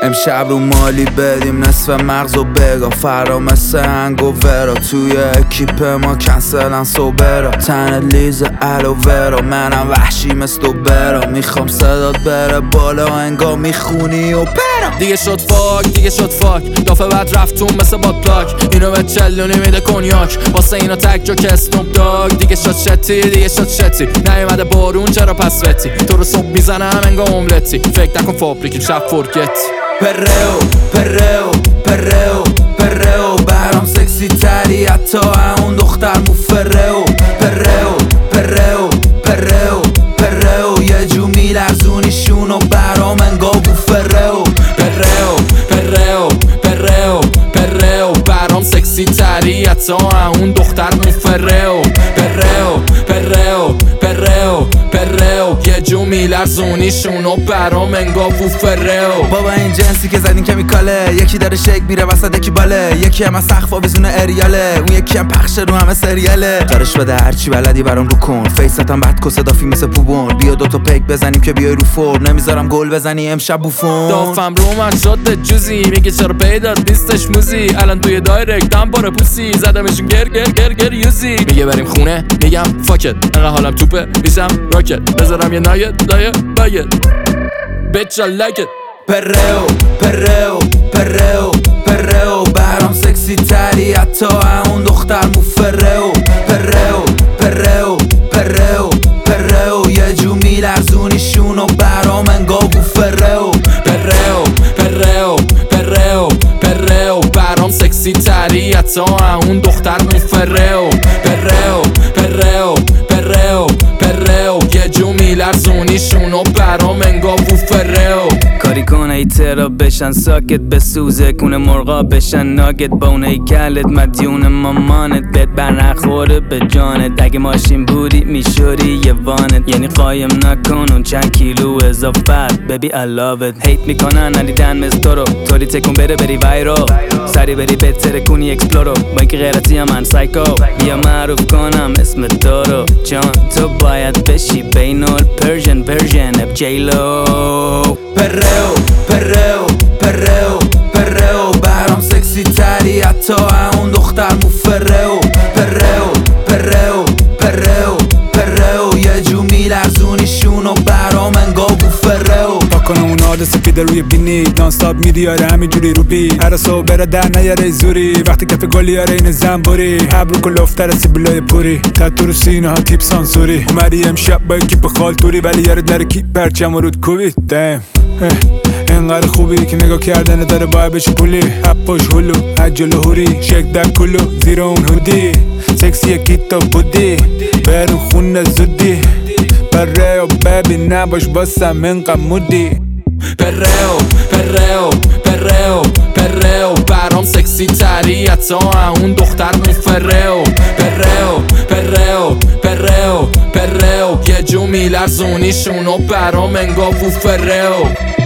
امشب رو مالی بدیم نصف مغز و بگا فرا مثل انگوورا توی اکیپ ما کنسلن سوبرا تن لیز الوورا منم وحشی مثل برا میخوام صدات بره بالا انگا میخونی و برا دیگه شد فاک دافه بعد رفتون مثل باد پلاک اینو به چلونی میده کنیاک واسه اینا تک جو که اسنوب داگ دیگه شد شتی نیومده بارون چرا پس وتی تو رو صبح میزنم انگا املتی فکر نکن فابریکی شب فرگت پرو برام سکسی تری حتی اون دختر مفرو پرو یه جو میلرزونیشونو برام انگا بوفرو پرو برام سکسی تری حتی اون دختر مفرو پرو یه جو میلرزونیشونو برام انگا بوفرو بابا این جنسی که زدین کمیکاله یکی داره شک میره وسط یکی باله یکی هم از سقف آویزونه اریاله اون یکی هم پخش رو همه سریاله دارش بده هرچی بلدی برام رو کن فیستم بعد کسه دافی مثل پوبون بیا دوتا پیک بزنیم که بیای رو فرم نمیذارم گل بزنی امشب بوفون دافم رو من شد به جوزی میگه چرا پیدات نیستش موزی الان توی دایرکت هم باره پوسی زدمشون گر یوزی میگه بریم خونه میگم فاکت انقدر حالم توپه میشم راکت بذارم یه نایت دایه بایت bitch I like it پرو برام سکسی تری حتی اون دختر مفرو پرو یه جو میلرزونیشونو برام انگا بوفرو پرو برام سکسی تری حتی اون دختر مفرو پرو یه جو میلرزونیشونو برام انگا بوفرو کاری کن ای ترا بشن ساکت بسوزه کونه مرغا بشن ناگت با اون هیکلت مدیون مامانت بهت برنخوره به جانت اگه ماشین بودی میشوری یه وانت یعنی قایم نکن اون چند کیلو اضافت ببی I love it هیت میکنن ندیدن مثل تو رو طوری تکون بری وایرال سری بری بهتره کنی اکسپلورو با اینکه غیرتی هم من سایکو بیا معروف کنم اسم تو رو جان تو باید بشی بین الپرژن اب جیلو پرو برام سکسی تری حتی اون دختر مفرو پرو یه جو میلرزونیشونو برام انگا بوفرو پاکنه اون آد سفیده روی بینی نانستاب میریاره همینجوری رو بی هر صبح بره در نیاره زوری وقتی کف گلیاره این زنبوری ابرو کلوفتر سیبلای پوری تاتو رو سینه ها تیپ سانسوری اومدی امشب با اکیپ خالتوری ولی یارو در کی پرچم و رود کوبی دم اینقدر خوبی که نگاه کردن داره باید بشه پولی هپوش هلو عجل هوری شک در کلو زیر اون هودی سکسی یکی تو بودی برون خونه زودی پرو ببین نباش باسم اینقدر مودی پرو برام سکسی تری حتی اون دختر مفرو پرو یه جو میلرزونیشونو برام انگا بوفرو